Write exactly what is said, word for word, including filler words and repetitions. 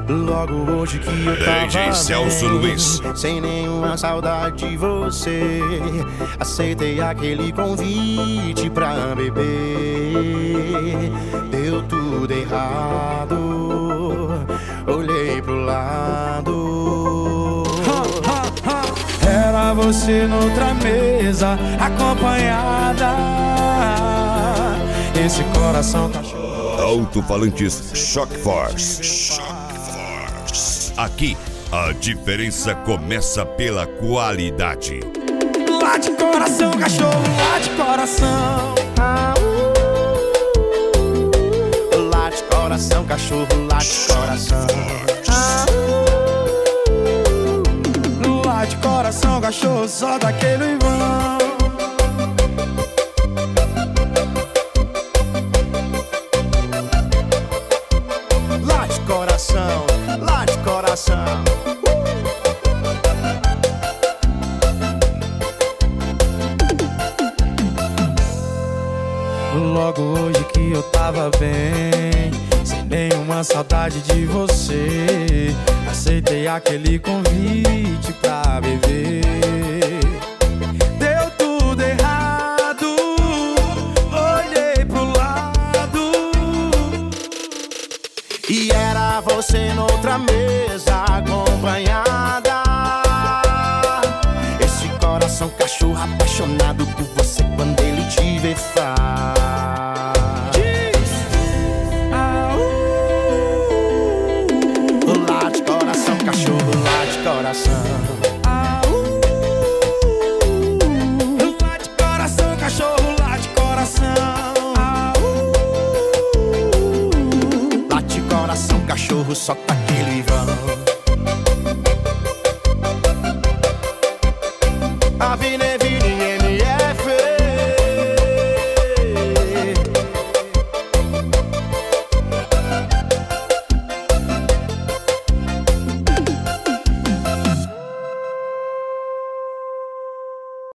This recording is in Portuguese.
Logo hoje que eu tava D J Celso bem, Luiz. sem nenhuma saudade de você, aceitei aquele convite pra beber. Deu tudo errado, olhei pro lado. Era você noutra mesa, acompanhada. Esse coração tá chorando. Alto-falantes Shock Force. Shock Force. Aqui, a diferença começa pela qualidade. Lá de coração, cachorro, lá de coração. Ah, uh. Lá de coração, cachorro, lá de coração. Ah, uh. Lá de coração, cachorro, só daquele vão. Lá de coração, lá de coração. Logo hoje que eu tava bem, sem nenhuma saudade de você, aceitei aquele convite pra beber. Deu tudo errado, olhei pro lado, e era você noutra mesa, acompanhada. Esse coração cachorro apaixonado por você, quando ele te vê faz. Lá de coração, cachorro, lá de coração. Lá de coração, cachorro, lá de coração. Lá de coração, cachorro, só tá aquele vão.